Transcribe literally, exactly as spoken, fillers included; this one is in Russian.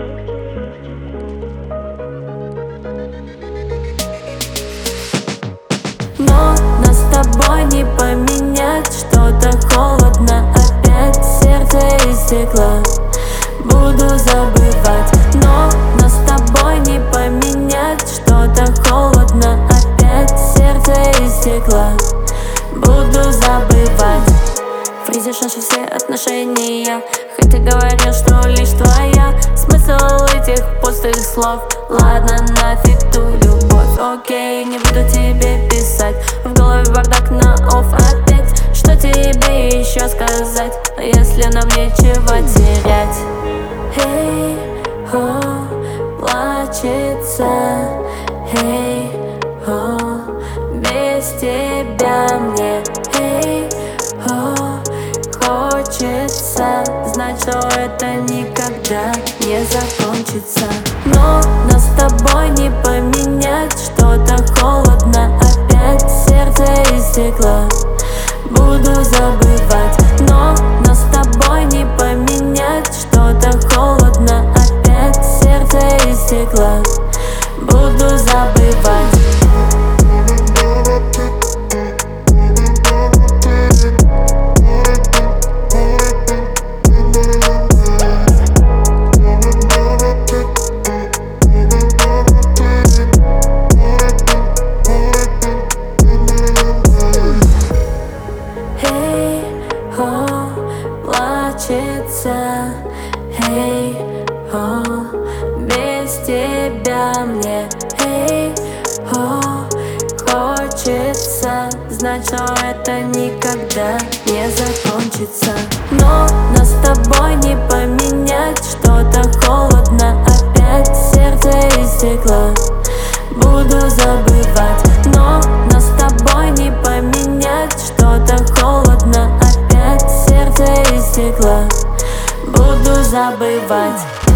Но нас с тобой не поменять, что-то холодно, опять сердце из стекла. Буду забывать, но нас с тобой не поменять, что-то холодно, опять сердце из стекла. Буду забывать. Фризишь наши все отношения, хоть и говорил, что лишь твоя. Смысл этих пустых слов, ладно, нафиг ту любовь. Окей, не буду тебе писать, в голове бардак на офф опять. Что тебе еще сказать, если нам нечего терять? Эй, о, плачется, эй, о, без тебя мне, эй, о, хочется знать, что это никогда не закончится. Но нас с тобой не поменять, что-то холодно, опять сердце из стекла. Буду забывать, но нас с тобой не поменять, что-то холодно, опять сердце из стекла. Буду забывать. Плачется, эй, о, без тебя мне, эй, о, хочется знать, что это никогда не закончится. Но нас с тобой не поменять, что-то холодно, опять сердце из стекла. Буду забывать, но нас с тобой не поменять, что-то холодно, опять сердце из стекла. Буду забывать.